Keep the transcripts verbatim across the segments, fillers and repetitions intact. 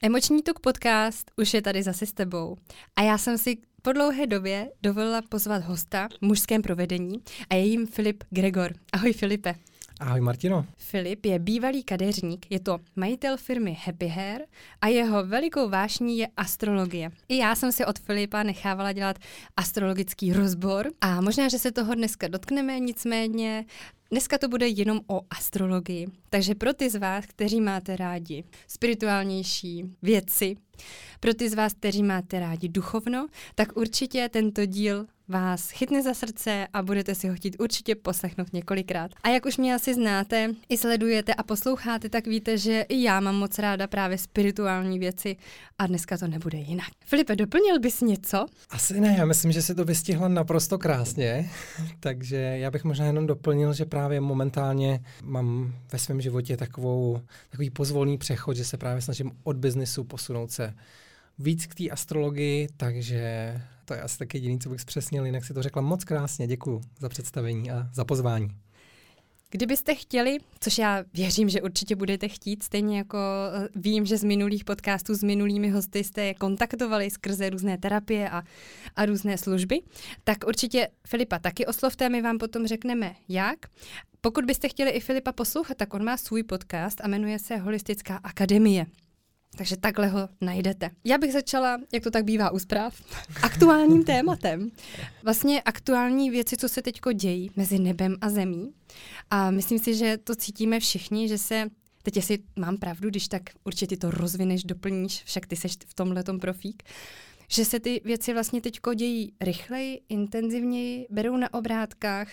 Emoční tuk podcast už je tady zase s tebou. A já jsem si po dlouhé době dovolila pozvat hosta v mužském provedení a je jím Filip Gregor. Ahoj Filipe. Ahoj Martino. Filip je bývalý kadeřník, je to majitel firmy Happy Hair a jeho velikou vášní je astrologie. I já jsem si od Filipa nechávala dělat astrologický rozbor a možná, že se toho dneska dotkneme, nicméně dneska to bude jenom o astrologii. Takže pro ty z vás, kteří máte rádi spirituálnější věci, pro ty z vás, kteří máte rádi duchovno, tak určitě tento díl vás chytne za srdce a budete si ho chtít určitě poslechnout několikrát. A jak už mě asi znáte, i sledujete a posloucháte, tak víte, že i já mám moc ráda právě spirituální věci a dneska to nebude jinak. Filipe, doplnil bys něco? Asi ne, já myslím, že si to vystihla naprosto krásně, takže já bych možná jenom doplnil, že právě momentálně mám ve svém životě takovou, takový pozvolný přechod, že se právě snažím od biznisu posunout se víc k té astrologii, takže to je asi taky jediný, co bych zpřesnil, jinak si to řekla moc krásně. Děkuju za představení a za pozvání. Kdybyste chtěli, což já věřím, že určitě budete chtít, stejně jako vím, že z minulých podcastů s minulými hosty jste je kontaktovali skrze různé terapie a, a různé služby, tak určitě Filipa taky oslovte, my vám potom řekneme jak. Pokud byste chtěli i Filipa poslouchat, tak on má svůj podcast a jmenuje se Holistická akademie. Takže takhle ho najdete. Já bych začala, jak to tak bývá u zpráv, aktuálním tématem. Vlastně aktuální věci, co se teďko dějí mezi nebem a zemí. A myslím si, že to cítíme všichni, že se, teď jestli mám pravdu, když tak určitě to rozvineš, doplníš, však ty seš v tomhletom profík, že se ty věci vlastně teďko dějí rychleji, intenzivněji, berou na obrátkách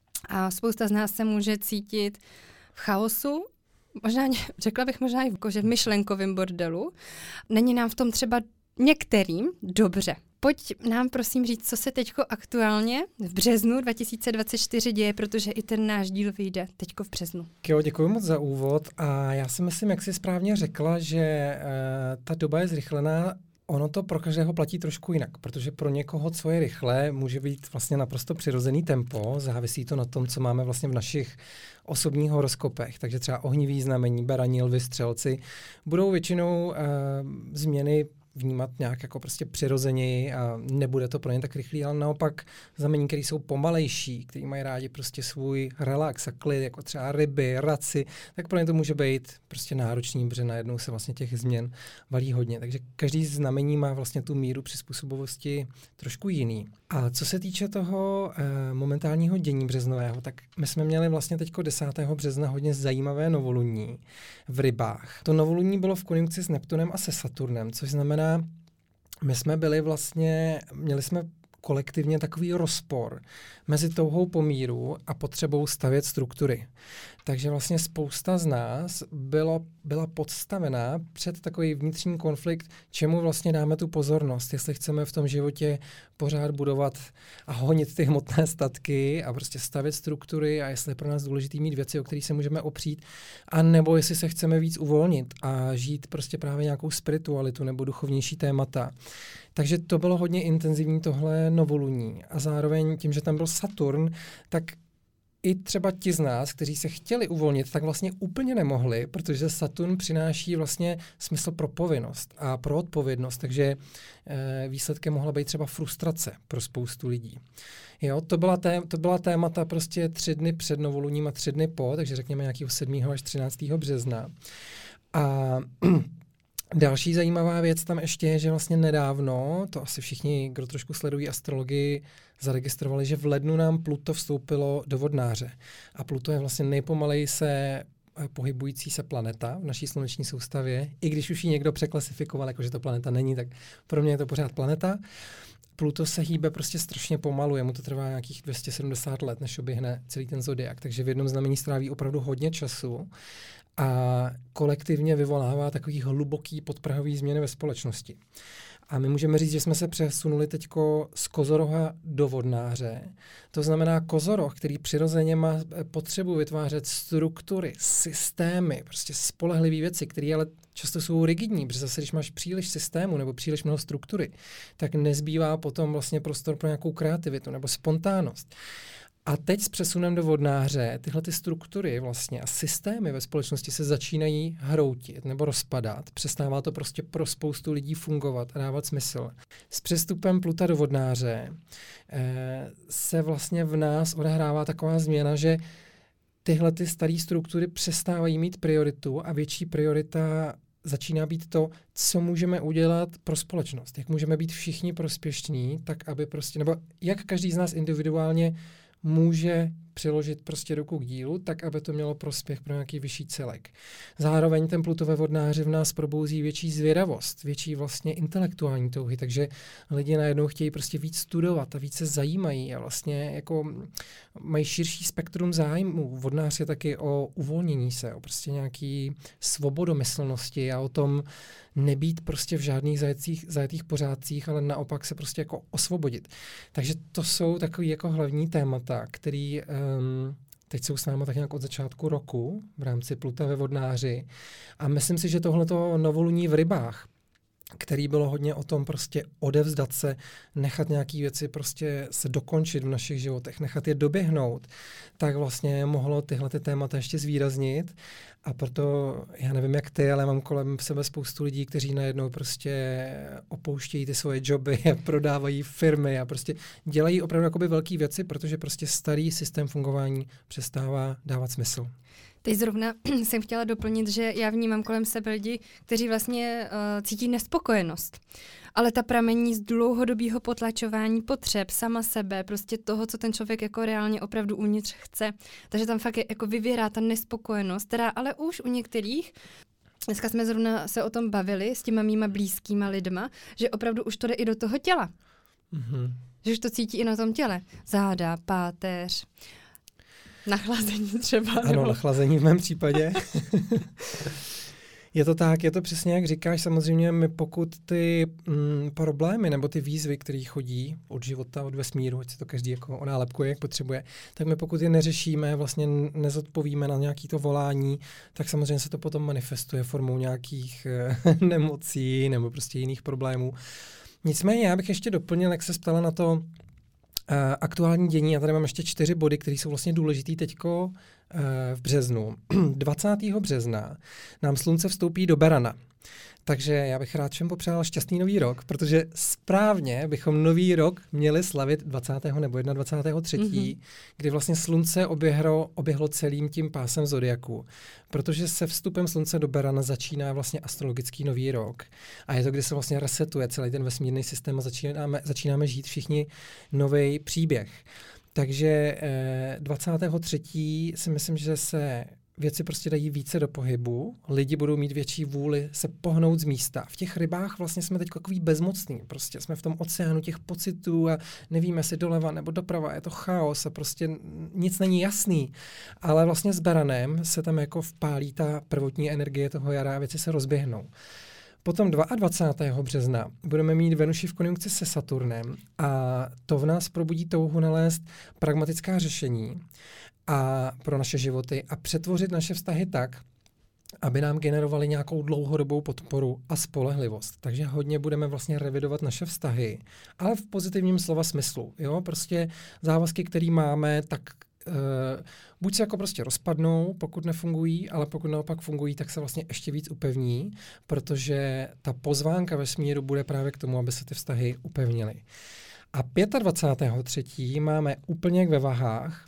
a spousta z nás se může cítit v chaosu. Možná, řekla bych možná i že v myšlenkovém bordelu. Není nám v tom třeba některým dobře. Pojď nám prosím říct, co se teďko aktuálně v březnu dva tisíce dvacet čtyři děje, protože i ten náš díl vyjde teďko v březnu. Jo, děkuji moc za úvod a já si myslím, jak jsi správně řekla, že uh, ta doba je zrychlená. Ono to pro každého platí trošku jinak, protože pro někoho, co je rychlé, může být vlastně naprosto přirozený tempo, závisí to na tom, co máme vlastně v našich osobních horoskopech, takže třeba ohnivý znamení, berani, lvi, střelci, budou většinou uh, změny vnímat nějak jako prostě přirozeněji a nebude to pro ně tak rychlý, ale naopak znamení, které jsou pomalejší, kteří mají rádi prostě svůj relax a klid, jako třeba ryby, raci, tak pro ně to může být prostě náročný, protože najednou se vlastně těch změn valí hodně. Takže každý znamení má vlastně tu míru přizpůsobivosti trošku jiný. A co se týče toho eh, momentálního dění březnového, tak my jsme měli vlastně teďko desátého března hodně zajímavé novoluní v rybách. To novoluní bylo v konjunkci s Neptunem a se Saturnem, což znamená, my jsme byli vlastně, měli jsme kolektivně takový rozpor mezi touhou po míru a potřebou stavět struktury. Takže vlastně spousta z nás bylo, byla podstavená před takový vnitřní konflikt, čemu vlastně dáme tu pozornost, jestli chceme v tom životě pořád budovat a honit ty hmotné statky a prostě stavět struktury a jestli je pro nás důležitý mít věci, o kterých se můžeme opřít, a nebo jestli se chceme víc uvolnit a žít prostě právě nějakou spiritualitu nebo duchovnější témata. Takže to bylo hodně intenzivní tohle novoluní a zároveň tím, že tam byl Saturn, tak i třeba ti z nás, kteří se chtěli uvolnit, tak vlastně úplně nemohli, protože Saturn přináší vlastně smysl pro povinnost a pro odpovědnost, takže e, výsledkem mohla být třeba frustrace pro spoustu lidí. Jo, to byla, té, to byla témata prostě tři dny před novoluním a tři dny po, takže řekněme nějakého sedmého až třináctého března. A další zajímavá věc tam ještě je, že vlastně nedávno, to asi všichni, kdo trošku sledují astrologii, zaregistrovali, že v lednu nám Pluto vstoupilo do vodnáře. A Pluto je vlastně nejpomaleji se pohybující se planeta v naší sluneční soustavě. I když už ji někdo překlasifikoval, jakože to planeta není, tak pro mě je to pořád planeta. Pluto se hýbe prostě strašně pomalu, jemu to trvá nějakých dvě stě sedmdesát let, než oběhne celý ten zodiak, takže v jednom znamení stráví opravdu hodně času a kolektivně vyvolává takový hluboký podprahový změny ve společnosti. A my můžeme říct, že jsme se přesunuli teďko z kozoroha do vodnáře. To znamená kozoroh, který přirozeně má potřebu vytvářet struktury, systémy, prostě spolehlivé věci, které ale často jsou rigidní, protože zase, když máš příliš systému nebo příliš mnoho struktury, tak nezbývá potom vlastně prostor pro nějakou kreativitu nebo spontánnost. A teď s přesunem do vodnáře tyhle ty struktury vlastně a systémy ve společnosti se začínají hroutit nebo rozpadat. Přestává to prostě pro spoustu lidí fungovat a dávat smysl. S přestupem Pluta do vodnáře eh, se vlastně v nás odehrává taková změna, že tyhle ty staré struktury přestávají mít prioritu a větší priorita začíná být to, co můžeme udělat pro společnost. Jak můžeme být všichni prospěšní, tak aby prostě, nebo jak každý z nás individuálně může přiložit prostě ruku k dílu, tak aby to mělo prospěch pro nějaký vyšší celek. Zároveň ten Plutové vodnáři v nás probouzí větší zvědavost, větší vlastně intelektuální touhy, takže lidi najednou chtějí prostě víc studovat a víc se zajímají a vlastně jako mají širší spektrum zájmů. Vodnář je taky o uvolnění se, o prostě nějaký svobodomyslnosti a o tom nebýt prostě v žádných zajetých, zajetých pořádcích, ale naopak se prostě jako osvobodit. Takže to jsou takový jako hlavní témata, který um, teď jsou s námi tak nějak od začátku roku v rámci Pluta ve vodnáři. A myslím si, že tohleto novoluní v rybách, který bylo hodně o tom prostě odevzdat se, nechat nějaký věci prostě se dokončit v našich životech, nechat je doběhnout, tak vlastně mohlo tyhle ty témata ještě zvýraznit. A proto, já nevím jak ty, ale mám kolem sebe spoustu lidí, kteří najednou prostě opouštějí ty svoje joby a prodávají firmy a prostě dělají opravdu jakoby velké věci, protože prostě starý systém fungování přestává dávat smysl. Teď zrovna jsem chtěla doplnit, že já vnímám kolem sebe lidi, kteří vlastně uh, cítí nespokojenost. Ale ta pramení z dlouhodobého potlačování potřeb, sama sebe, prostě toho, co ten člověk jako reálně opravdu uvnitř chce. Takže tam fakt je, jako vyvěrá ta nespokojenost, která ale už u některých, dneska jsme zrovna se o tom bavili s těma mýma blízkýma lidma, že opravdu už to jde i do toho těla. Mm-hmm. Že už to cítí i na tom těle. Záda, páteř, nachlazení třeba. Ano, nebo... nachlazení v mém případě. Je to tak, je to přesně jak říkáš, samozřejmě my pokud ty mm, problémy nebo ty výzvy, které chodí od života, od vesmíru, ať si to každý jako onálepkuje, jak potřebuje, tak my pokud je neřešíme, vlastně nezodpovíme na nějaké to volání, tak samozřejmě se to potom manifestuje formou nějakých nemocí nebo prostě jiných problémů. Nicméně já bych ještě doplnil, jak se ptala na to, Uh, aktuální dění, já tady mám ještě čtyři body, které jsou vlastně důležitý teďko uh, v březnu. dvacátého března nám slunce vstoupí do Berana. Takže já bych rád všem popřál šťastný nový rok, protože správně bychom nový rok měli slavit dvacátého nebo dvacátého prvního třetího Mm-hmm. kdy vlastně slunce oběhlo, oběhlo celým tím pásem zodiaku. Protože se vstupem slunce do Berana začíná vlastně astrologický nový rok. A je to, kdy se vlastně resetuje celý ten vesmírný systém a začínáme, začínáme žít všichni nový příběh. Takže eh, dvacátého třetího si myslím, že se věci prostě dají více do pohybu, lidi budou mít větší vůli se pohnout z místa. V těch rybách vlastně jsme teď takový bezmocný, prostě jsme v tom oceánu těch pocitů a nevíme, jestli doleva nebo doprava, je to chaos a prostě nic není jasný. Ale vlastně s Beranem se tam jako vpálí ta prvotní energie toho jara a věci se rozběhnou. Potom dvacátého druhého března budeme mít Venuši v konjunkci se Saturnem a to v nás probudí touhu nalézt pragmatická řešení a pro naše životy a přetvořit naše vztahy tak, aby nám generovali nějakou dlouhodobou podporu a spolehlivost. Takže hodně budeme vlastně revidovat naše vztahy, ale v pozitivním slova smyslu. Jo? Prostě závazky, které máme, tak uh, buď se jako prostě rozpadnou, pokud nefungují, ale pokud naopak fungují, tak se vlastně ještě víc upevní, protože ta pozvánka vesmíru bude právě k tomu, aby se ty vztahy upevnily. A dvacátého třetího prvního máme úplně jak ve vahách,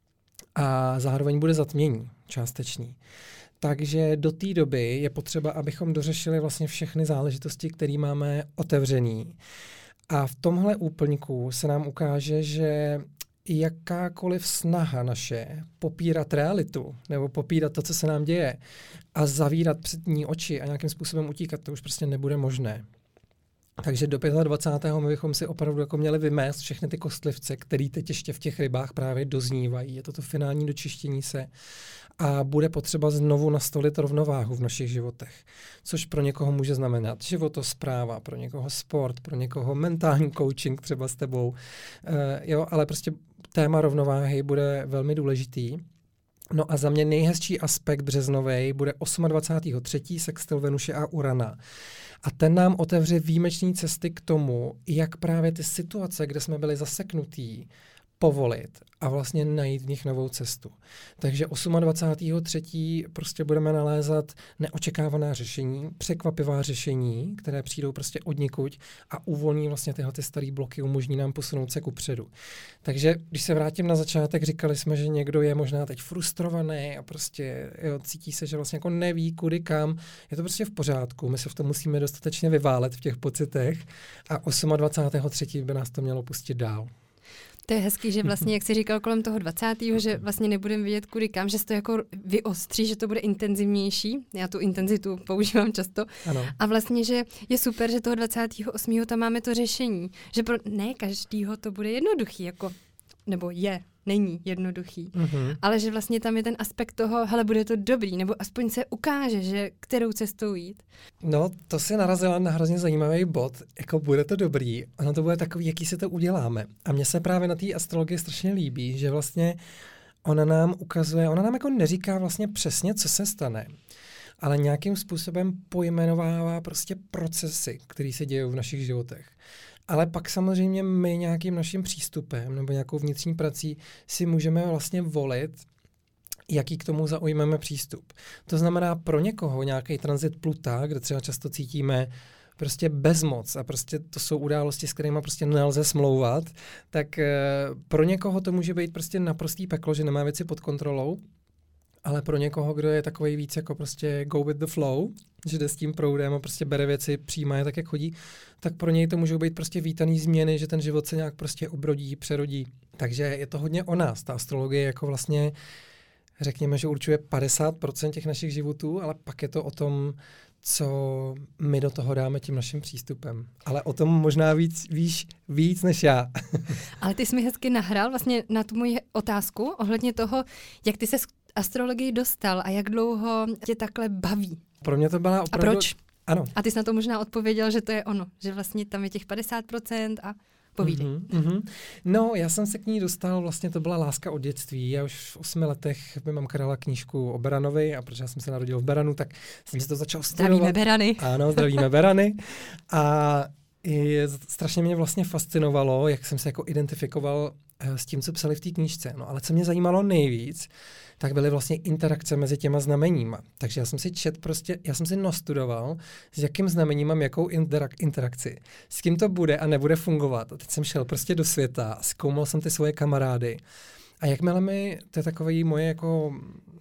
a zároveň bude zatmění částečný. Takže do té doby je potřeba, abychom dořešili vlastně všechny záležitosti, které máme otevřený. A v tomhle úplňku se nám ukáže, že jakákoliv snaha naše popírat realitu nebo popírat to, co se nám děje a zavírat před ní oči a nějakým způsobem utíkat, to už prostě nebude možné. Takže do dvacátého pátého my bychom si opravdu jako měli vymést všechny ty kostlivce, které teď ještě v těch rybách právě doznívají. Je to to finální dočištění se a bude potřeba znovu nastolit rovnováhu v našich životech, což pro někoho může znamenat životospráva, pro někoho sport, pro někoho mentální coaching třeba s tebou. Uh, jo, ale prostě téma rovnováhy bude velmi důležitý. No a za mě nejhezčí aspekt březnovej bude dvacátého třetího sextil Venuše a Urana. A ten nám otevře výjimečné cesty k tomu, jak právě ty situace, kde jsme byli zaseknutí, povolit a vlastně najít v nich novou cestu. Takže dvacátého třetího prostě budeme nalézat neočekávaná řešení, překvapivá řešení, které přijdou prostě odnikud a uvolní vlastně tyhle ty staré bloky, umožní nám posunout se kupředu. Takže když se vrátím na začátek, říkali jsme, že někdo je možná teď frustrovaný a prostě jo, cítí se, že vlastně jako neví kudy kam. Je to prostě v pořádku, my se v tom musíme dostatečně vyválet v těch pocitech a dvacátého třetího by nás to mělo pustit dál. To je hezký, že vlastně, jak jsi říkal kolem toho dvacátého že vlastně nebudeme vědět kudy kam, že se to jako vyostří, že to bude intenzivnější. Já tu intenzitu používám často. Ano. A vlastně, že je super, že toho dvacátého osmého tam máme to řešení. Že pro ne každýho to bude jednoduchý, jako, nebo je, není jednoduchý. Mm-hmm. Ale že vlastně tam je ten aspekt toho, hele, bude to dobrý, nebo aspoň se ukáže, že kterou cestou jít. No, to si narazila na hrozně zajímavý bod, jako bude to dobrý, ono to bude takový, jaký si to uděláme. A mně se právě na té astrologii strašně líbí, že vlastně ona nám ukazuje, ona nám jako neříká vlastně přesně, co se stane, ale nějakým způsobem pojmenovává prostě procesy, které se dějí v našich životech. Ale pak samozřejmě my nějakým naším přístupem nebo nějakou vnitřní prací si můžeme vlastně volit, jaký k tomu zaujmeme přístup. To znamená pro někoho nějaký tranzit Pluta, kde třeba často cítíme prostě bezmoc a prostě to jsou události, s kterými prostě nelze smlouvat, tak e, pro někoho to může být prostě naprostý peklo, že nemá věci pod kontrolou, ale pro někoho, kdo je takovej víc jako prostě go with the flow, že jde s tím proudem a prostě bere věci, přijímá je tak, jak chodí, tak pro něj to můžou být prostě vítaný změny, že ten život se nějak prostě obrodí, přerodí. Takže je to hodně o nás. Ta astrologie jako vlastně, řekněme, že určuje padesát procent těch našich životů, ale pak je to o tom, co my do toho dáme tím naším přístupem. Ale o tom možná víc víš víc než já. Ale ty jsi mi hezky nahrál vlastně na tu moji otázku ohledně toho, jak ty se astrologii dostal a jak dlouho tě takhle baví. Pro mě to byla opravdu... A proč? Ano. A ty jsi na to možná odpověděl, že to je ono, že vlastně tam je těch padesát procent a povídej. Mm-hmm, mm-hmm. No, já jsem se k ní dostal, vlastně to byla láska od dětství. Já už v osmi letech mi mamka dala knížku o Beranovi a protože já jsem se narodil v Beranu, tak jsem si to začal studovat. Zdravíme Berany. Ano, zdravíme Berany. A je, strašně mě vlastně fascinovalo, jak jsem se jako identifikoval s tím, co psali v té knížce. No ale co mě zajímalo nejvíc, tak byly vlastně interakce mezi těma znameníma. Takže já jsem si čet prostě, já jsem si nastudoval, s jakým znamením mám jakou interak- interakci. S kým to bude a nebude fungovat. A teď jsem šel prostě do světa, zkoumal jsem ty svoje kamarády. A jakmile mi, to je takové moje jako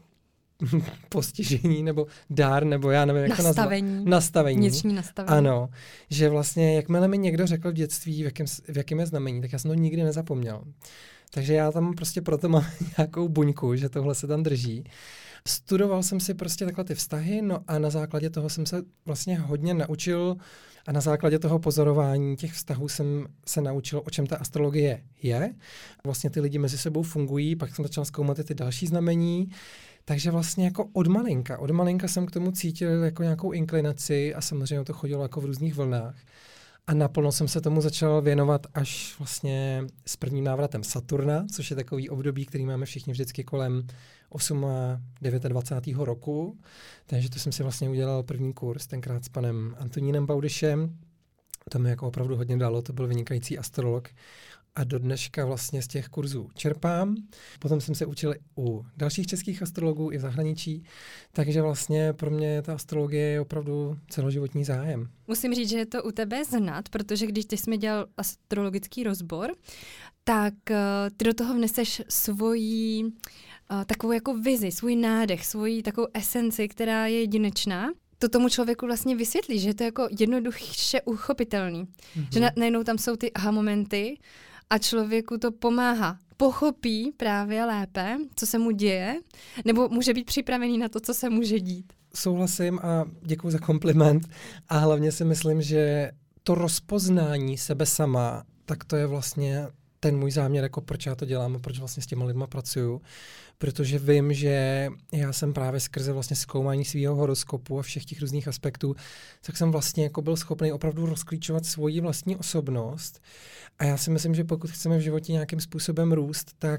postižení, nebo dár, nebo já nevím, jak nastavení. to nazvat. Nastavení. Vnitřní nastavení. Ano, že vlastně jakmile mi někdo řekl v dětství, v jakém, v jakém je znamení, tak já jsem to nikdy nezapomněl. Takže já tam prostě proto mám nějakou buňku, že tohle se tam drží. Studoval jsem si prostě takhle ty vztahy, no a na základě toho jsem se vlastně hodně naučil a na základě toho pozorování těch vztahů jsem se naučil, o čem ta astrologie je. Vlastně ty lidi mezi sebou fungují, pak jsem začal zkoumat ty další znamení. Takže vlastně jako od malinka, od malinka jsem k tomu cítil jako nějakou inklinaci a samozřejmě to chodilo jako v různých vlnách. A naplno jsem se tomu začal věnovat až vlastně s prvním návratem Saturna, což je takový období, který máme všichni vždycky kolem osm a dvacátého devátého roku. Takže to jsem si vlastně udělal první kurz, tenkrát s panem Antonínem Baudyšem. To mi jako opravdu hodně dalo, to byl vynikající astrolog. A do dneška vlastně z těch kurzů čerpám. Potom jsem se učil u dalších českých astrologů i v zahraničí, takže vlastně pro mě ta astrologie je opravdu celoživotní zájem. Musím říct, že je to u tebe znát, protože když ty jsi mi dělal astrologický rozbor, tak uh, ty do toho vneseš svoji uh, takovou jako vizi, svůj nádech, svoji takovou esenci, která je jedinečná. To tomu člověku vlastně vysvětlí, že je to jako jednoduše uchopitelný. Mm-hmm. Že na, najednou tam jsou ty aha momenty, a člověku to pomáhá. Pochopí právě lépe, co se mu děje, nebo může být připravený na to, co se může dít. Souhlasím a děkuji za kompliment. A hlavně si myslím, že to rozpoznání sebe sama, tak to je vlastně ten můj záměr, jako proč já to dělám a proč vlastně s těma lidma pracuju. Protože vím, že já jsem právě skrze vlastně zkoumání svého horoskopu a všech těch různých aspektů, tak jsem vlastně jako byl schopný opravdu rozklíčovat svoji vlastní osobnost. A já si myslím, že pokud chceme v životě nějakým způsobem růst, tak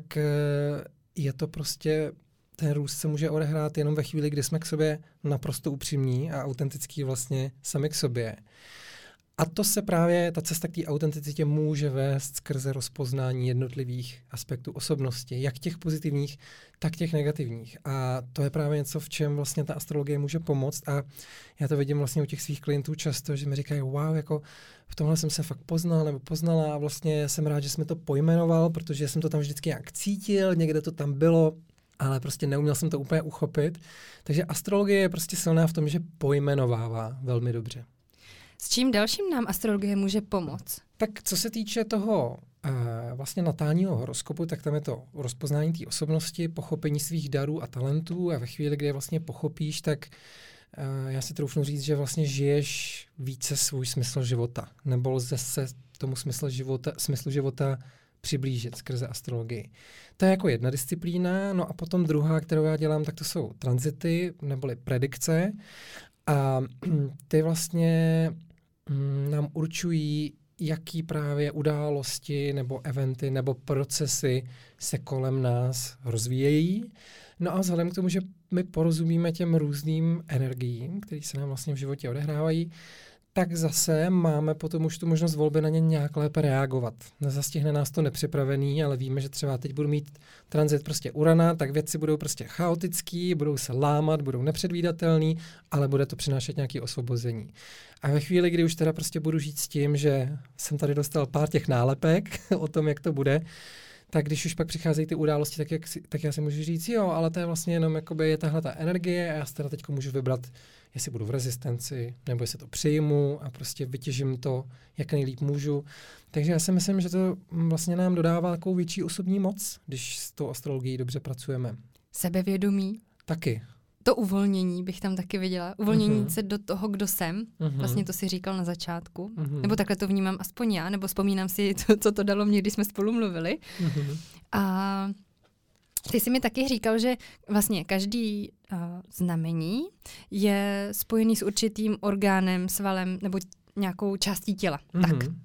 je to prostě, ten růst se může odehrát jenom ve chvíli, kdy jsme k sobě naprosto upřímní a autentický vlastně sami k sobě. A to se právě, ta cesta k té autenticitě může vést skrze rozpoznání jednotlivých aspektů osobnosti, jak těch pozitivních, tak těch negativních. A to je právě něco, v čem vlastně ta astrologie může pomoct. A já to vidím vlastně u těch svých klientů často, že mi říkají, wow, jako v tomhle jsem se fakt poznal nebo poznala a vlastně jsem rád, že jsme to pojmenoval, protože jsem to tam vždycky nějak cítil, někde to tam bylo, ale prostě neuměl jsem to úplně uchopit. Takže astrologie je prostě silná v tom, že pojmenovává velmi dobře. S čím dalším nám astrologie může pomoct? Tak co se týče toho uh, vlastně natálního horoskopu, tak tam je to rozpoznání té osobnosti, pochopení svých darů a talentů a ve chvíli, kdy je vlastně pochopíš, tak uh, já si troufnu říct, že vlastně žiješ více svůj smysl života, nebo lze se tomu smyslu života, smyslu života přiblížit skrze astrologii. To je jako jedna disciplína, no a potom druhá, kterou já dělám, tak to jsou tranzity, neboli predikce. A ty vlastně mm, nám určují, jaký právě události nebo eventy nebo procesy se kolem nás rozvíjejí. No a vzhledem k tomu, že my porozumíme těm různým energiím, které se nám vlastně v životě odehrávají, tak zase máme potom už tu možnost volby na ně nějak lépe reagovat. Nezastihne nás to nepřipravený, ale víme, že třeba teď budu mít tranzit prostě Urana, tak věci budou prostě chaotický, budou se lámat, budou nepředvídatelný, ale bude to přinášet nějaké osvobození. A ve chvíli, kdy už teda prostě budu žít s tím, že jsem tady dostal pár těch nálepek o tom, jak to bude, tak když už pak přicházejí ty události, tak, jak si, tak já si můžu říct, jo, ale to je vlastně jenom jakoby je tahle ta energie a já si teda teď můžu vybrat, jestli budu v rezistenci, nebo jestli to přijmu a prostě vytěžím to, jak nejlíp můžu. Takže já si myslím, že to vlastně nám dodává takovou větší osobní moc, když s tou astrologií dobře pracujeme. Sebevědomí. Taky. To uvolnění bych tam taky viděla. Uvolnění uh-huh. se do toho, kdo jsem. Uh-huh. Vlastně to si říkal na začátku. Uh-huh. Nebo takhle to vnímám aspoň já, nebo vzpomínám si, co, co to dalo mě, když jsme spolu mluvili. Uh-huh. A ty jsi mi taky říkal, že vlastně každý uh, znamení je spojený s určitým orgánem, svalem nebo nějakou částí těla. Uh-huh. Tak.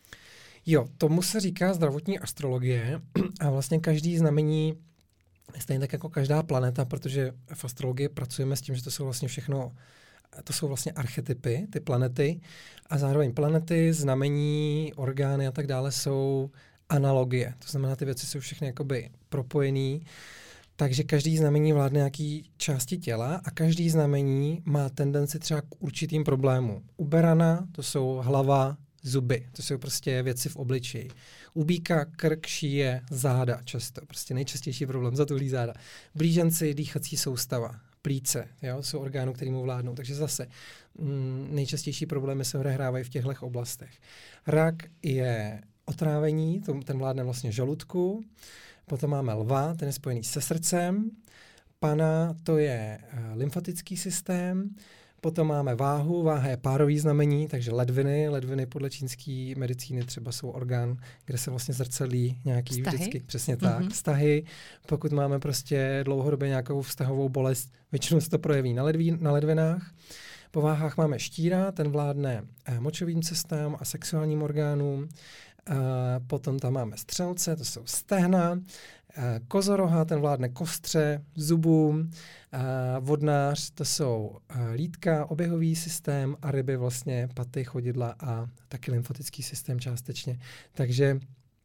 Jo, tomu se říká zdravotní astrologie a vlastně každý znamení stejně tak jako každá planeta, protože v astrologii pracujeme s tím, že to jsou vlastně všechno, to jsou vlastně archetypy, ty planety a zároveň planety, znamení, orgány a tak dále jsou analogie. To znamená, ty věci jsou všechny jakoby propojený, takže každý znamení vládne nějaký části těla a každý znamení má tendenci třeba k určitým problémům. U berana to jsou hlava, zuby, to jsou prostě věci v obličeji. U býka krk, šíje, záda často, prostě nejčastější problém, zatuhlý záda. Blíženci, dýchací soustava, plíce, jo, jsou orgány, kterým vládnou, takže zase mm, nejčastější problémy se odehrávají v těchto oblastech. Rak je otrávení, to, ten vládne vlastně žaludku, potom máme lva, ten je spojený se srdcem, pana, to je uh, lymfatický systém, potom máme váhu, váha je párový znamení, takže ledviny, ledviny podle čínské medicíny třeba jsou orgán, kde se vlastně zrcadlí nějaký vztahy? Vždycky, přesně tak, mm-hmm. vztahy. Pokud máme prostě dlouhodobě nějakou vztahovou bolest, většinou se to projeví na, ledví, na ledvinách. Po váhách máme štíra, ten vládne eh, močovým cestám a sexuálním orgánům. Eh, potom tam máme střelce, to jsou stehna. Eh, kozoroha, ten vládne kostře, zubům. Eh, vodnář, to jsou eh, lítka, oběhový systém a ryby vlastně paty, chodidla a taky lymfatický systém částečně. Takže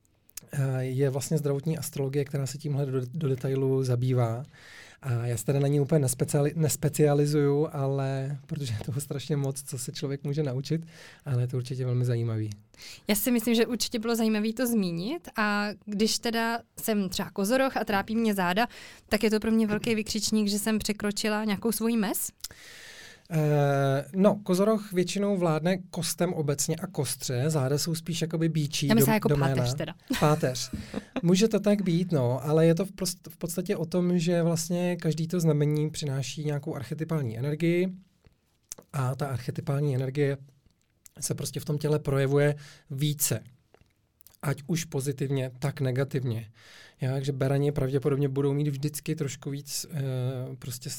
eh, je vlastně zdravotní astrologie, která se tímhle do, do detailu zabývá. A já se teda na ní úplně nespeciali, nespecializuju, ale protože je toho strašně moc, co se člověk může naučit, ale je to určitě velmi zajímavý. Já si myslím, že určitě bylo zajímavé to zmínit a když teda jsem třeba kozoroch a trápí mě záda, tak je to pro mě velký vykřičník, že jsem překročila nějakou svoji mez? Uh, no, kozoroch většinou vládne kostem obecně a kostře, záda jsou spíš jakoby bíčí Já myslím dom, jako doména. páteř teda. Páteř. Může to tak být, no, ale je to v, prost, v podstatě o tom, že vlastně každý to znamení přináší nějakou archetypální energii a ta archetypální energie se prostě v tom těle projevuje více. ať už pozitivně, tak negativně. Já, takže berani pravděpodobně budou mít vždycky trošku víc, uh, prostě,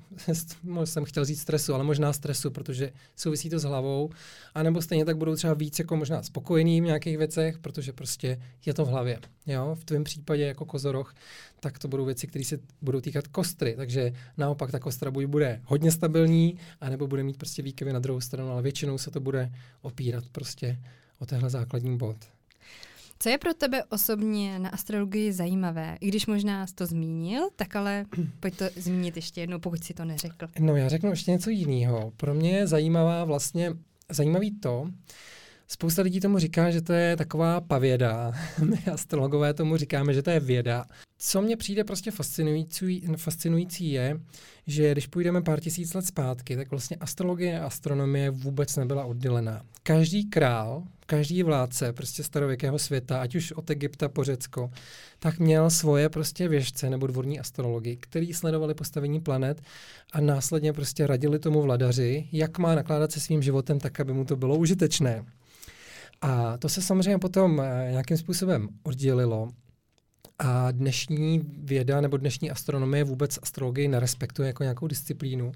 jsem chtěl říct stresu, ale možná stresu, protože souvisí to s hlavou, anebo stejně tak budou třeba víc jako možná spokojení v nějakých věcech, protože prostě je to v hlavě. Jo? V tvém případě jako kozoroch, tak to budou věci, které se budou týkat kostry, takže naopak ta kostra buď bude hodně stabilní, anebo bude mít prostě výkyvy na druhou stranu, ale většinou se to bude opírat prostě o tenhle základní bod. Co je pro tebe osobně na astrologii zajímavé? I když možná jsi to zmínil, tak ale pojď to zmínit ještě jednou, pokud si to neřekl. No, já řeknu ještě něco jiného. Pro mě je zajímavá vlastně, zajímavý to, spousta lidí tomu říká, že to je taková pavěda. My astrologové tomu říkáme, že to je věda. Co mně přijde prostě fascinující, fascinující je, že když půjdeme pár tisíc let zpátky, tak vlastně astrologie a astronomie vůbec nebyla oddělená. Každý král, každý vládce prostě starověkého světa, ať už od Egypta po Řecko, tak měl svoje prostě věžce nebo dvorní astrology, který sledovali postavení planet a následně prostě radili tomu vladaři, jak má nakládat se svým životem tak, aby mu to bylo užitečné. A to se samozřejmě potom nějakým způsobem oddělilo. A dnešní věda nebo dnešní astronomie vůbec astrologii nerespektuje jako nějakou disciplínu.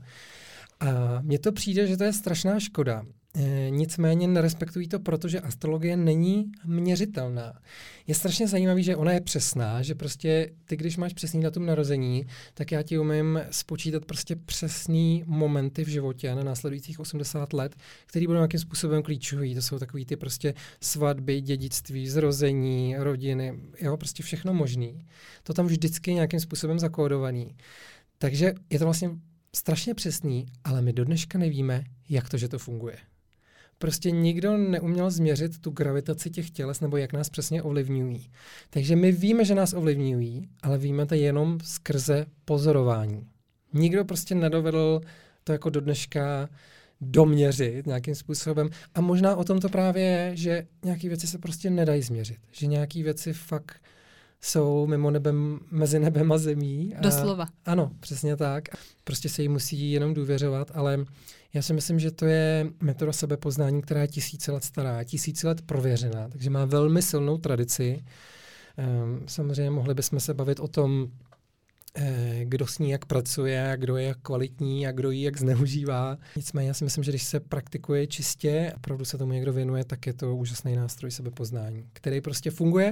A mně to přijde, že to je strašná škoda. E, nicméně nerespektují to, protože astrologie není měřitelná. Je strašně zajímavý, že ona je přesná, že prostě ty, když máš přesný datum narození, tak já ti umím spočítat prostě přesný momenty v životě na následujících osmdesát let, který budou nějakým způsobem klíčový. To jsou takový ty prostě svatby, dědictví, zrození, rodiny, jo, prostě všechno možný. To tam vždycky nějakým způsobem zakódovaný. Takže je to vlastně strašně přesný, ale my do dneška nevíme, jak to, že to funguje. Prostě nikdo neuměl změřit tu gravitaci těch těles nebo jak nás přesně ovlivňují. Takže my víme, že nás ovlivňují, ale víme to jenom skrze pozorování. Nikdo prostě nedovedl to jako do dneška doměřit nějakým způsobem. A možná o tom to právě je, že nějaké věci se prostě nedají změřit. Že nějaké věci fakt jsou mimo nebem, mezi nebem a zemí. A doslova. Ano, přesně tak. Prostě se jí musí jenom důvěřovat, ale já si myslím, že to je metoda sebepoznání, která je tisíce let stará, tisíce let prověřená, takže má velmi silnou tradici. Um, samozřejmě mohli bychom se bavit o tom, eh, kdo s ní jak pracuje, kdo je jak kvalitní a kdo ji jak zneužívá. Nicméně já si myslím, že když se praktikuje čistě, opravdu se tomu někdo věnuje, tak je to úžasný nástroj sebepoznání, který prostě funguje,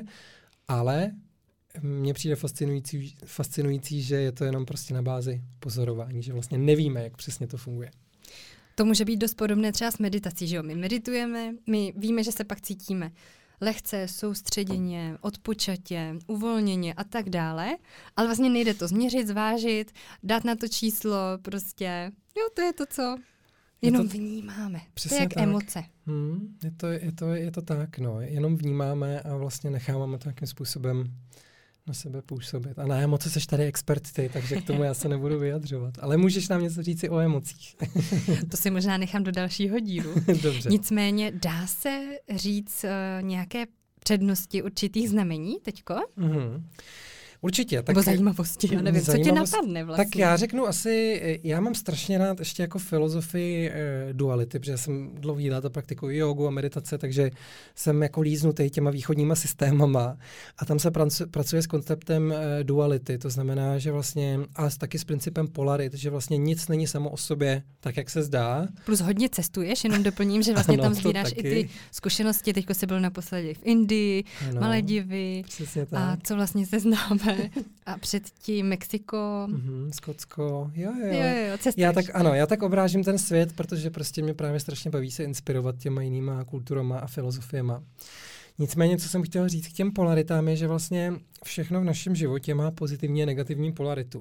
ale mně přijde fascinující, fascinující, že je to jenom prostě na bázi pozorování, že vlastně nevíme, jak přesně to funguje. To může být dost podobné třeba s meditací, že jo? My meditujeme, my víme, že se pak cítíme lehce, soustředěně, odpočatě, uvolněně a tak dále, ale vlastně nejde to změřit, zvážit, dát na to číslo, prostě, jo, to je to, co jenom je to, vnímáme. To je jak tak. Emoce. Hmm, je, to, je, to, je to tak, no, jenom vnímáme a vlastně necháváme to nějakým způsobem na sebe působit. A na emoce seš tady expert ty, takže k tomu já se nebudu vyjadřovat. Ale můžeš nám něco říct i o emocích. To si možná nechám do dalšího dílu. Dobře. Nicméně dá se říct uh, nějaké přednosti určitých znamení teďko? Mm-hmm. Určitě. Tak, nebo zajímavosti, já nevím, zajímavost, co tě napadne vlastně. Tak já řeknu asi, já mám strašně rád ještě jako filozofii e, duality, protože jsem dlouhý léta praktikuji jogu a meditace, takže jsem jako líznutý těma východníma systémama a tam se pracu, pracuje s konceptem e, duality, to znamená, že vlastně, a taky s principem polarit, že vlastně nic není samo o sobě tak, jak se zdá. Plus hodně cestuješ, jenom doplním, že vlastně ano, tam sbíráš i ty zkušenosti, teďko jsi byl naposledy v Indii, ano, Maledivy a co vlastně se známe. A předtím Mexiko. Mm-hmm, Skotsko. Jo, jo, jo. jo, jo já tak, ano, já tak obrážím ten svět, protože prostě mě právě strašně baví se inspirovat těma jinýma kulturama a filozofiema. Nicméně, co jsem chtěl říct k těm polaritám, je, že vlastně všechno v našem životě má pozitivní a negativní polaritu.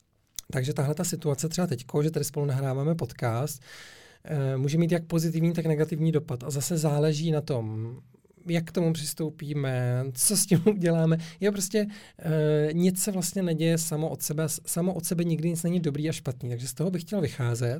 Takže tahle ta situace třeba teďko, že tady spolu nahráváme podcast, eh, může mít jak pozitivní, tak negativní dopad. A zase záleží na tom, jak k tomu přistoupíme, co s tím uděláme. Jo, prostě e, nic se vlastně neděje samo od sebe. Samo od sebe nikdy nic není dobrý a špatný. Takže z toho bych chtěl vycházet.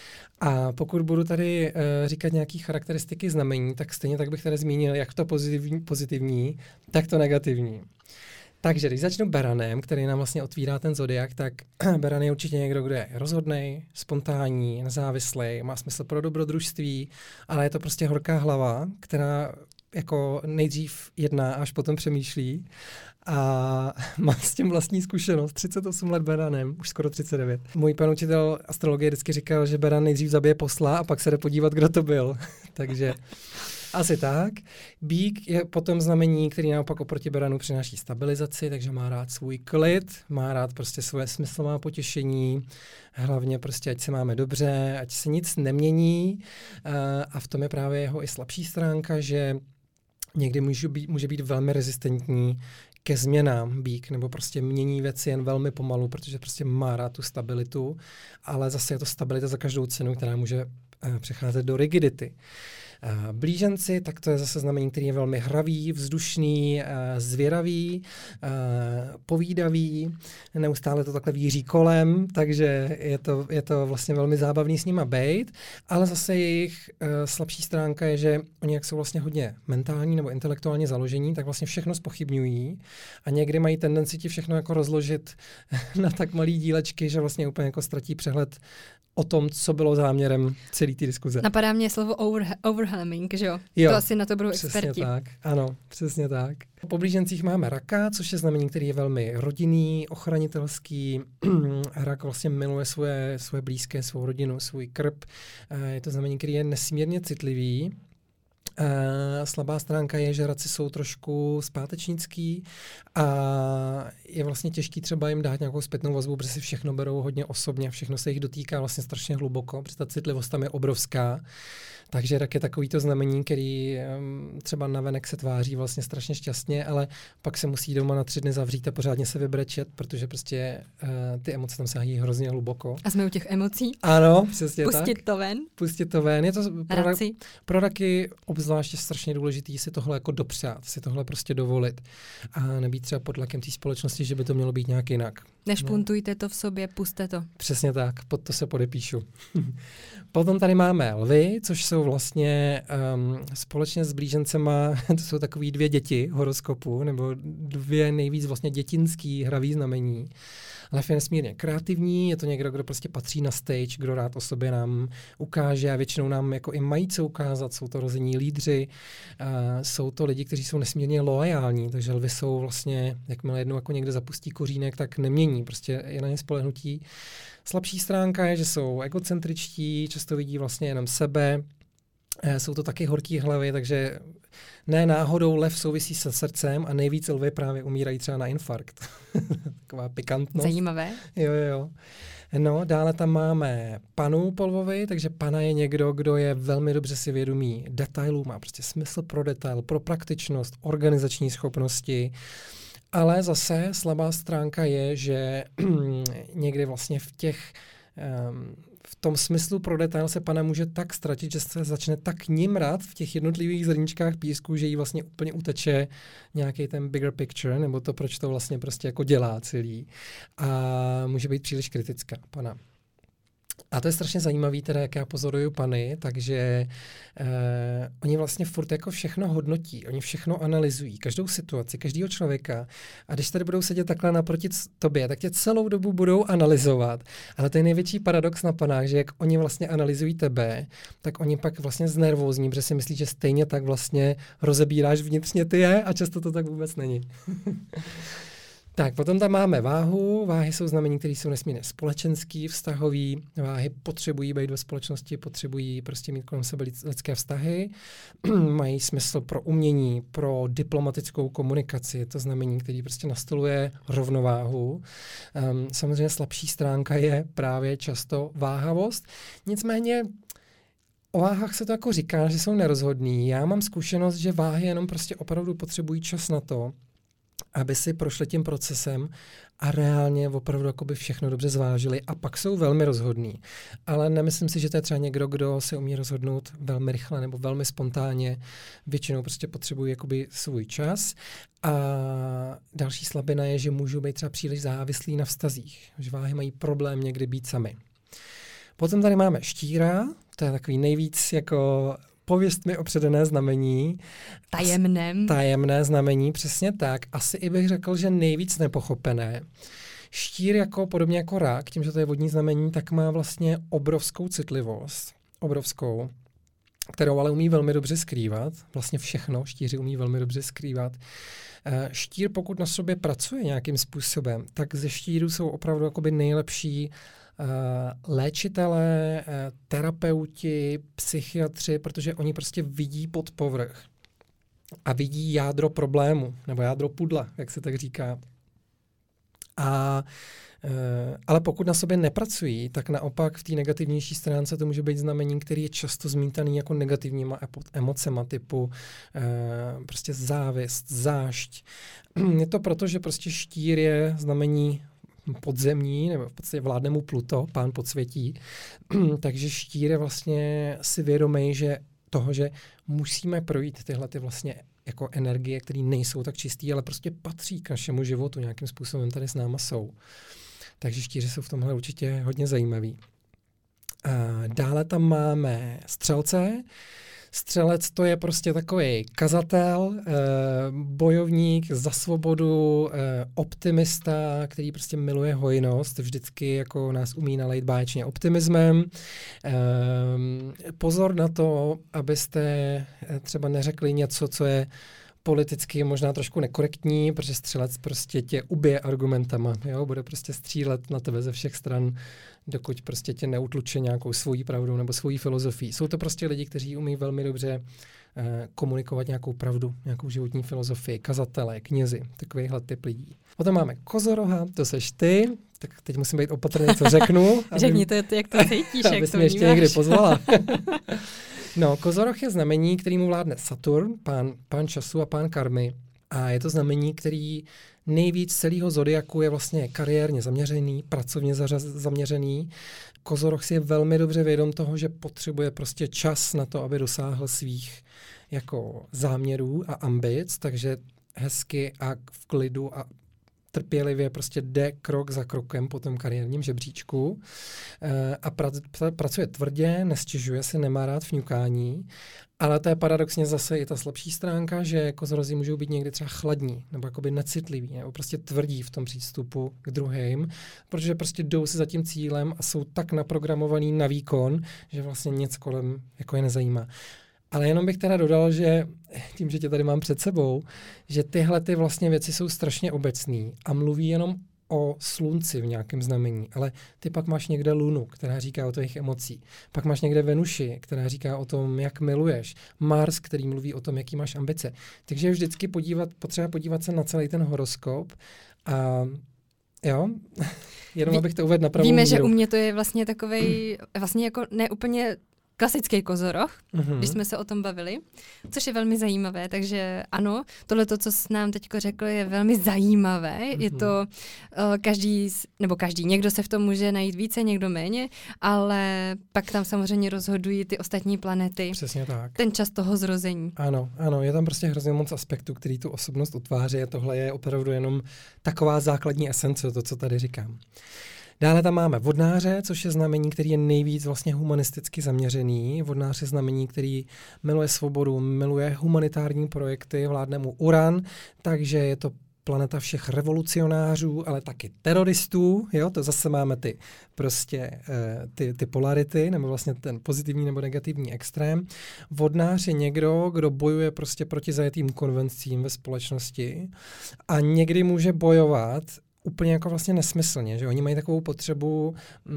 A pokud budu tady e, říkat nějaké charakteristiky znamení, tak stejně tak bych tady zmínil jak to pozitivní, pozitivní tak to negativní. Takže když začnu Beranem, který nám vlastně otvírá ten zodiak, tak Beran je určitě někdo, kdo je rozhodnej, spontánní, nezávislý, má smysl pro dobrodružství, ale je to prostě horká hlava, která jako nejdřív jedná, až potom přemýšlí a má s tím vlastní zkušenost. třicet osm let beranem, už skoro třicet devět. Můj pan učitel astrologie vždycky říkal, že beran nejdřív zabije posla a pak se jde podívat, kdo to byl. Takže asi tak. Býk je potom znamení, který naopak oproti beranu přináší stabilizaci, takže má rád svůj klid, má rád prostě svoje smysl, má potěšení, hlavně prostě, ať se máme dobře, ať se nic nemění a v tom je právě jeho i slabší stránka, že někdy může být, může být velmi rezistentní ke změnám býk, nebo prostě mění věci jen velmi pomalu, protože prostě má rád tu stabilitu, ale zase je to stabilita za každou cenu, která může uh, přecházet do rigidity. Uh, blíženci, tak to je zase znamení, který je velmi hravý, vzdušný, uh, zvěravý, uh, povídavý, neustále to takhle víří kolem, takže je to, je to vlastně velmi zábavný s nima bejt, ale zase jejich uh, slabší stránka je, že oni jak jsou vlastně hodně mentální nebo intelektuálně založení, tak vlastně všechno zpochybňují a někdy mají tendenci ti všechno jako rozložit na tak malý dílečky, že vlastně úplně jako ztratí přehled o tom, co bylo záměrem celé té diskuze. Napadá mě slovo over, overwhelming, že jo? jo? To asi na to budou přesně experti. Tak, ano, přesně tak. Po blížencích máme raka, což je znamení, který je velmi rodinný, ochranitelský. Rak vlastně miluje svoje, svoje blízké, svou rodinu, svůj krb. Je to znamení, který je nesmírně citlivý. Uh, slabá stránka je, že raci jsou trošku zpátečnický a je vlastně těžký třeba jim dát nějakou zpětnou vazbu, protože si všechno berou hodně osobně, všechno se jich dotýká vlastně strašně hluboko, protože ta citlivost tam je obrovská. Takže rak je takovýto znamení, který um, třeba navenek se tváří vlastně strašně šťastně, ale pak se musí doma na tři dny zavřít a pořádně se vybrečet, protože prostě uh, ty emoce tam sahají hrozně hluboko. A jsme u těch emocí? Ano, přesně Pustit tak. Pustit to ven? Pustit to ven. Je to pro, Raci. pro raky obzvláště strašně důležitý si tohle jako dopřát, si tohle prostě dovolit a nebýt třeba pod tlakem té společnosti, že by to mělo být nějak jinak. Nešpuntujte to v sobě, puste to. Přesně tak, pod to se podepíšu. Potom tady máme lvy, což jsou vlastně um, společně s blížencema, to jsou takový dvě děti horoskopu, nebo dvě nejvíc vlastně dětinský hravý znamení. Lev je nesmírně kreativní, je to někdo, kdo prostě patří na stage, kdo rád o sobě nám ukáže a většinou nám jako i mají co ukázat, jsou to rození lídři, uh, jsou to lidi, kteří jsou nesmírně loajální, takže lvy jsou vlastně, jakmile jednou jako někde zapustí kořínek, tak nemění, prostě je na ně spolehnutí. Slabší stránka je, že jsou egocentričtí, často vidí vlastně jenom sebe, jsou to taky horký hlavy, takže ne náhodou lev souvisí se srdcem a nejvíc lvy právě umírají třeba na infarkt. Taková pikantnost. Zajímavé. Jo, jo, jo. No, dále tam máme panu polvovi, takže pana je někdo, kdo je velmi dobře si vědomý detailů, má prostě smysl pro detail, pro praktičnost, organizační schopnosti. Ale zase slabá stránka je, že někdy vlastně v těch um, v tom smyslu pro detail se pana může tak ztratit, že se začne tak nimrat v těch jednotlivých zrničkách písku, že jí vlastně úplně uteče nějaký ten bigger picture, nebo to, proč to vlastně prostě jako dělá celý. A může být příliš kritická pana. A to je strašně zajímavý, teda jak já pozoruju pany, takže eh, oni vlastně furt jako všechno hodnotí, oni všechno analyzují, každou situaci, každého člověka. A když tady budou sedět takhle naproti tobě, tak tě celou dobu budou analyzovat. Ale to je největší paradox na panách, že jak oni vlastně analyzují tebe, tak oni pak vlastně znervózní, protože si myslí, že stejně tak vlastně rozebíráš vnitřně ty je a často to tak vůbec není. Tak, potom tam máme váhu. Váhy jsou znamení, které jsou nesmírně společenský, vztahový. Váhy potřebují být ve společnosti, potřebují prostě mít kolem sebe lidské vztahy. Mají smysl pro umění, pro diplomatickou komunikaci. Je to znamení, který prostě nastoluje rovnováhu. Um, samozřejmě slabší stránka je právě často váhavost. Nicméně o váhách se to jako říká, že jsou nerozhodný. Já mám zkušenost, že váhy jenom prostě opravdu potřebují čas na to, aby si prošli tím procesem a reálně opravdu jakoby všechno dobře zvážili a pak jsou velmi rozhodní. Ale nemyslím si, že to je třeba někdo, kdo se umí rozhodnout velmi rychle nebo velmi spontánně. Většinou prostě potřebují jakoby svůj čas. A další slabina je, že můžou být třeba příliš závislí na vztazích. Že váhy mají problém někdy být sami. Potom tady máme štíra, to je takový nejvíc jako pověst mi o předané znamení. Tajemném. Tajemné znamení, přesně tak. Asi i bych řekl, že nejvíc nepochopené. Štír jako podobně jako rak, tím, že to je vodní znamení, tak má vlastně obrovskou citlivost. Obrovskou. kterou ale umí velmi dobře skrývat. Vlastně všechno štíři umí velmi dobře skrývat. Štír, pokud na sobě pracuje nějakým způsobem, tak ze štíru jsou opravdu jakoby nejlepší uh, léčitelé, uh, terapeuti, psychiatři, protože oni prostě vidí pod povrch a vidí jádro problému, nebo jádro pudla, jak se tak říká. A Uh, ale pokud na sobě nepracují, tak naopak v té negativnější stránce to může být znamení, který je často zmítaný jako negativníma epo- emocema typu uh, prostě závist, zášť. Je to proto, že prostě štír je znamení podzemní, nebo v podstatě vládne mu Pluto, pán podsvětí. Takže štír je vlastně si vědomý, že toho, že musíme projít tyhle ty vlastně jako energie, které nejsou tak čistý, ale prostě patří k našemu životu, nějakým způsobem tady s náma jsou. Takže štíři jsou v tomhle určitě hodně zajímavý. A dále tam máme střelce. Střelec to je prostě takový kazatel, eh, bojovník za svobodu, eh, optimista, který prostě miluje hojnost, vždycky jako nás umí nalejt báječně optimismem. Eh, pozor na to, abyste třeba neřekli něco, co je politicky možná trošku nekorektní, protože střelec prostě tě ubije argumentama, jo? Bude prostě střílet na tebe ze všech stran, dokud prostě tě neutluče nějakou svojí pravdou nebo svojí filozofií. Jsou to prostě lidi, kteří umí velmi dobře eh, komunikovat nějakou pravdu, nějakou životní filozofii, kazatelé, knězi, takovýhle typ lidí. Potom máme kozoroha, to seš ty, tak teď musím být opatrný, co řeknu. Řekni to, jak to cítíš, jak abys to mě ještě vnímáš. někdy pozvala. No, kozoroh je znamení, kterýmu vládne Saturn, pán, pán času a pán karmy. A je to znamení, který nejvíc celého zodiaku je vlastně kariérně zaměřený, pracovně zařaz, zaměřený. Kozoroh si je velmi dobře vědom toho, že potřebuje prostě čas na to, aby dosáhl svých jako záměrů a ambic, takže hezky a v klidu a trpělivě prostě jde krok za krokem po tom kariérním žebříčku e, a pra, pra, pracuje tvrdě, nestěžuje se, nemá rád fňukání, ale to je paradoxně zase i ta slabší stránka, že kozorozi můžou být někdy třeba chladní nebo jakoby necitliví, nebo prostě tvrdí v tom přístupu k druhým, protože prostě jdou si za tím cílem a jsou tak naprogramovaný na výkon, že vlastně nic kolem jako je nezajímá. Ale jenom bych teda dodal, že tím, že tě tady mám před sebou, že tyhle ty vlastně věci jsou strašně obecný a mluví jenom o slunci v nějakém znamení, ale ty pak máš někde lunu, která říká o tvých emocích. Pak máš někde Venuši, která říká o tom, jak miluješ. Mars, který mluví o tom, jaký máš ambice. Takže je vždycky podívat, potřeba podívat se na celý ten horoskop a jo, jenom abych to uvedl na pravou Víme, míru. že u mě to je vlastně takovej, vlastně jako neúplně klasický kozoroh, mm-hmm. když jsme se o tom bavili, což je velmi zajímavé, takže ano, tohleto, co jsi nám teďko řekl, je velmi zajímavé, mm-hmm. je to uh, každý, nebo každý, někdo se v tom může najít více, někdo méně, ale pak tam samozřejmě rozhodují ty ostatní planety. Přesně tak. Ten čas toho zrození. Ano, ano, je tam prostě hrozně moc aspektů, který tu osobnost utváří a tohle je opravdu jenom taková základní esence, to, co tady říkám. Dále tam máme vodnáře, což je znamení, který je nejvíc vlastně humanisticky zaměřený. Vodnář je znamení, který miluje svobodu, miluje humanitární projekty, vládne mu Uran, takže je to planeta všech revolucionářů, ale taky teroristů, jo, to zase máme ty prostě ty, ty polarity, nebo vlastně ten pozitivní nebo negativní extrém. Vodnář je někdo, kdo bojuje prostě proti zajetým konvencím ve společnosti a někdy může bojovat úplně jako vlastně nesmyslně, že oni mají takovou potřebu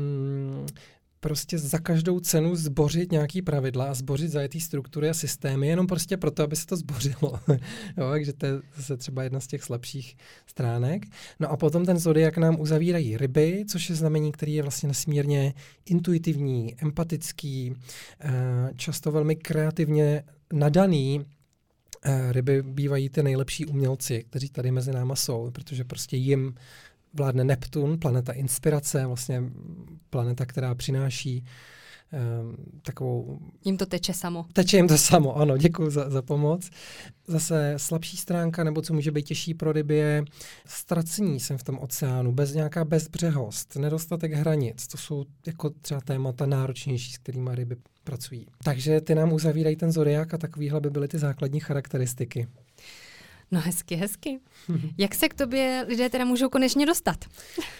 mm, prostě za každou cenu zbořit nějaký pravidla a zbořit zajetý struktury a systémy, jenom prostě proto, aby se to zbořilo. Jo, takže to je zase třeba jedna z těch slabších stránek. No a potom ten zodiak nám uzavírají ryby, což je znamení, který je vlastně nesmírně intuitivní, empatický, často velmi kreativně nadaný. Ryby bývají ty nejlepší umělci, kteří tady mezi náma jsou, protože prostě jim vládne Neptun, planeta inspirace, vlastně planeta, která přináší um, takovou... Jim to teče samo. Teče jim to samo, ano, děkuji za, za pomoc. Zase slabší stránka, nebo co může být těžší pro ryby, je ztracení sem v tom oceánu, bez nějaká bezbřehost, nedostatek hranic. To jsou jako třeba témata náročnější, s kterými ryby pracují. Takže ty nám uzavírají ten zodiak a takovýhle by byly ty základní charakteristiky. No hezky, hezky. Jak se k tobě lidé teda můžou konečně dostat?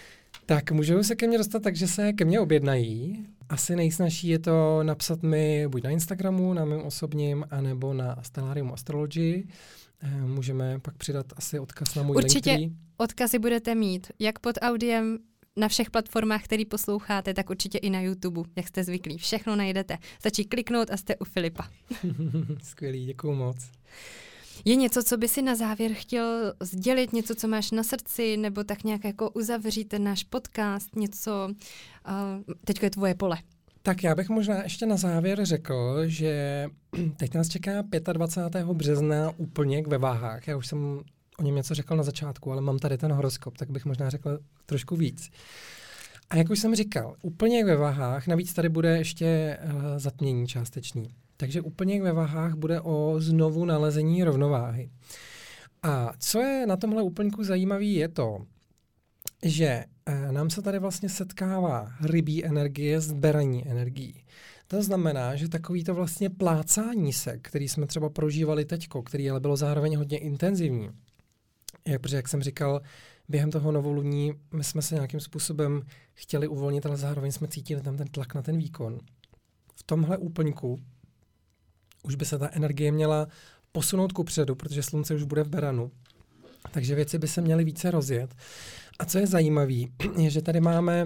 Tak můžou se ke mně dostat tak, že se ke mně objednají. Asi nejsnažší je to napsat mi buď na Instagramu, na mém osobním, anebo na Stellarium Astrology. Můžeme pak přidat asi odkaz na můj Určitě Linktree. Odkazy budete mít jak pod audiem na všech platformách, který posloucháte, tak určitě i na YouTube, jak jste zvyklí. Všechno najdete. Stačí kliknout a jste u Filipa. Skvělý, děkuju moc. Je něco, co by si na závěr chtěl sdělit, něco, co máš na srdci, nebo tak nějak jako uzavřít ten náš podcast, něco, uh, teďko je tvoje pole. Tak já bych možná ještě na závěr řekl, že teď nás čeká dvacátého pátého března úplněk ve váhách. Já už jsem o něm něco řekl na začátku, ale mám tady ten horoskop, tak bych možná řekl trošku víc. A jak už jsem říkal, úplněk ve váhách, navíc tady bude ještě uh, zatmění částečný. Takže úplněk ve váhách bude o znovu nalezení rovnováhy. A co je na tomhle úplňku zajímavé, je to, že uh, nám se tady vlastně setkává rybí energie s beraní energií. To znamená, že takový to vlastně plácání se, který jsme třeba prožívali teďko, který ale bylo zároveň hodně intenzivní, jak, protože jak jsem říkal, během toho novoluní my jsme se nějakým způsobem chtěli uvolnit, ale zároveň jsme cítili tam ten tlak na ten výkon. V tomhle úplňku už by se ta energie měla posunout kupředu, protože slunce už bude v beranu. Takže věci by se měly více rozjet. A co je zajímavé, je, že tady máme uh,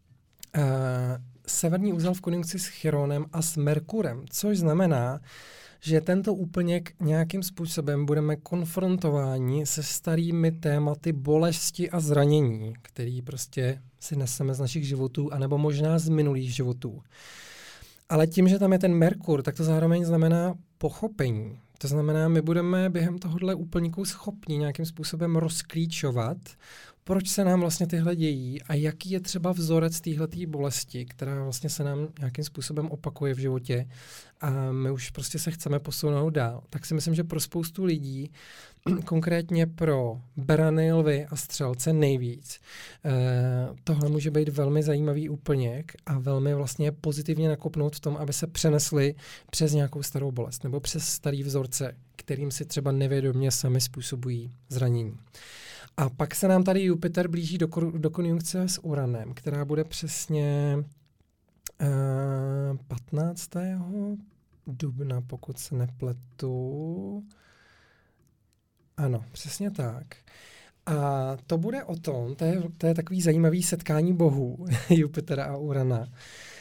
severní úzel v konjunkci s Chironem a s Merkurem, což znamená, že tento úplněk nějakým způsobem budeme konfrontováni se starými tématy bolesti a zranění, který prostě si neseme z našich životů, anebo možná z minulých životů. Ale tím, že tam je ten Merkur, tak to zároveň znamená pochopení. To znamená, my budeme během tohohle úplňku schopni nějakým způsobem rozklíčovat, proč se nám vlastně tyhle dějí a jaký je třeba vzorec téhletý bolesti, která vlastně se nám nějakým způsobem opakuje v životě a my už prostě se chceme posunout dál. Tak si myslím, že pro spoustu lidí, konkrétně pro berany, lvy a střelce nejvíc, eh, tohle může být velmi zajímavý úplněk a velmi vlastně pozitivně nakopnout v tom, aby se přenesli přes nějakou starou bolest nebo přes starý vzorce, kterým si třeba nevědomě sami způsobují zranění. A pak se nám tady Jupiter blíží do, do konjunkce s Uranem, která bude přesně uh, patnáctého dubna, pokud se nepletu. Ano, přesně tak. A to bude o tom, to je, to je takový zajímavý setkání bohů, Jupitera a Urana. Uh,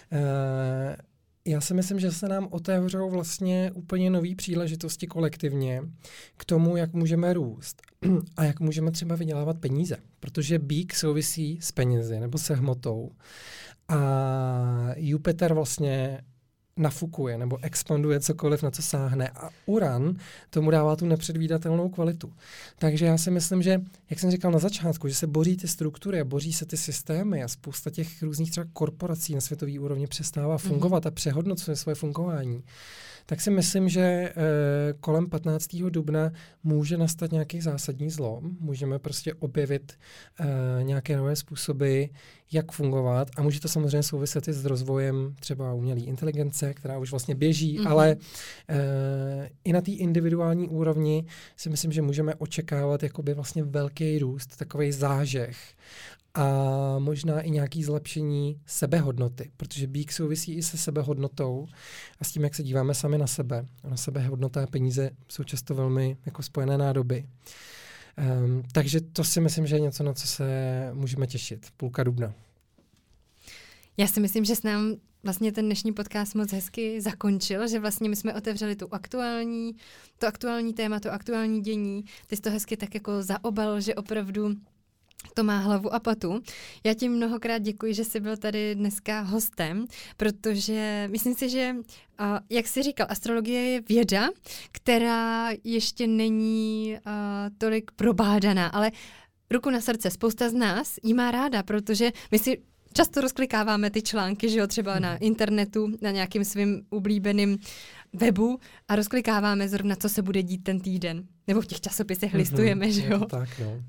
Já si myslím, že se nám otevřou vlastně úplně nové příležitosti kolektivně k tomu, jak můžeme růst a jak můžeme třeba vydělávat peníze. Protože býk souvisí s penězi nebo se hmotou. A Jupiter vlastně nafukuje nebo expanduje cokoliv, na co sáhne. A Uran tomu dává tu nepředvídatelnou kvalitu. Takže já si myslím, že, jak jsem říkal na začátku, že se boří ty struktury a boří se ty systémy a spousta těch různých třeba korporací na světové úrovni přestává fungovat mm-hmm. a přehodnocuje svoje fungování. Tak si myslím, že e, kolem patnáctého dubna může nastat nějaký zásadní zlom. Můžeme prostě objevit e, nějaké nové způsoby, jak fungovat. A může to samozřejmě souviset i s rozvojem třeba umělé inteligence, která už vlastně běží, mm-hmm. ale e, i na té individuální úrovni si myslím, že můžeme očekávat jakoby vlastně velký růst, takovej zážeh. A možná i nějaké zlepšení sebehodnoty, protože býk souvisí i se sebehodnotou a s tím, jak se díváme sami na sebe. Na sebehodnota a peníze jsou často velmi jako spojené nádoby. Um, takže to si myslím, že je něco, na co se můžeme těšit. Půlka dubna. Já si myslím, že s nám vlastně ten dnešní podcast moc hezky zakončil, že vlastně my jsme otevřeli tu aktuální, to aktuální téma, to aktuální dění. Ty jsi to hezky tak jako zaobal, že opravdu to má hlavu a patu. Já ti mnohokrát děkuji, že jsi byl tady dneska hostem, protože myslím si, že, uh, jak jsi říkal, astrologie je věda, která ještě není uh, tolik probádaná, ale ruku na srdce, spousta z nás jí má ráda, protože my si často rozklikáváme ty články, že jo, třeba na internetu, na nějakým svým oblíbeným webu a rozklikáváme zrovna, co se bude dít ten týden. Nebo v těch časopisech listujeme, že jo. Tak, no.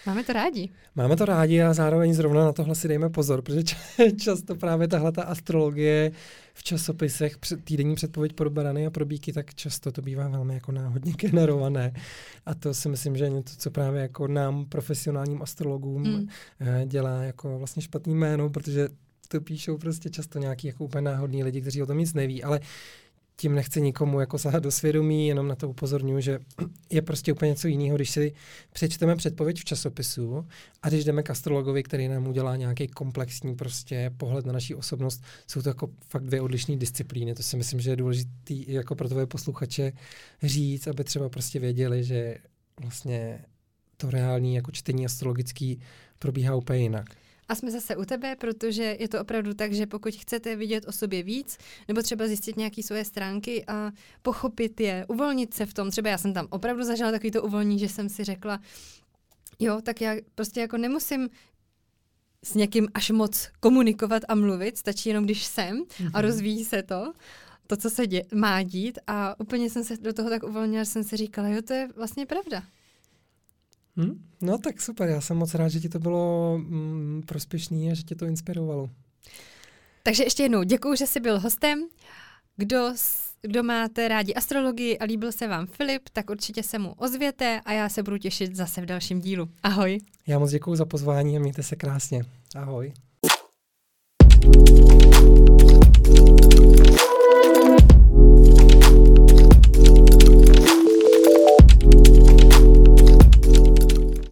Máme to rádi. Máme to rádi a zároveň zrovna na tohle si dejme pozor, protože často právě tahle ta astrologie v časopisech, týdenní předpověď pro barany a pro býky, tak často to bývá velmi jako náhodně generované. A to si myslím, že je něco, co právě jako nám, profesionálním astrologům, mm. dělá jako vlastně špatný jméno, protože to píšou prostě často nějaký jako úplně náhodný lidi, kteří o tom nic neví, ale tím nechci nikomu jako sahat do svědomí, jenom na to upozorňuji, že je prostě úplně něco jiného, když si přečteme předpověď v časopisu a když jdeme k astrologovi, který nám udělá nějaký komplexní prostě pohled na naší osobnost, jsou to jako fakt dvě odlišné disciplíny. To si myslím, že je důležité jako pro tvoje posluchače říct, aby třeba prostě věděli, že vlastně to reální jako čtení astrologický probíhá úplně jinak. A jsme zase u tebe, protože je to opravdu tak, že pokud chcete vidět o sobě víc, nebo třeba zjistit nějaké svoje stránky a pochopit je, uvolnit se v tom, třeba já jsem tam opravdu zažila takový to uvolnění, že jsem si řekla, jo, tak já prostě jako nemusím s někým až moc komunikovat a mluvit, stačí jenom, když jsem mm-hmm. a rozvíjí se to, to, co se dě- má dít a úplně jsem se do toho tak uvolnila, že jsem si říkala, jo, to je vlastně pravda. Hmm? No tak super, já jsem moc rád, že ti to bylo mm, prospěšný a že tě to inspirovalo. Takže ještě jednou děkuju, že jsi byl hostem. Kdo, kdo máte rádi astrologii a líbil se vám Filip, tak určitě se mu ozvěte a já se budu těšit zase v dalším dílu. Ahoj. Já moc děkuju za pozvání a mějte se krásně. Ahoj.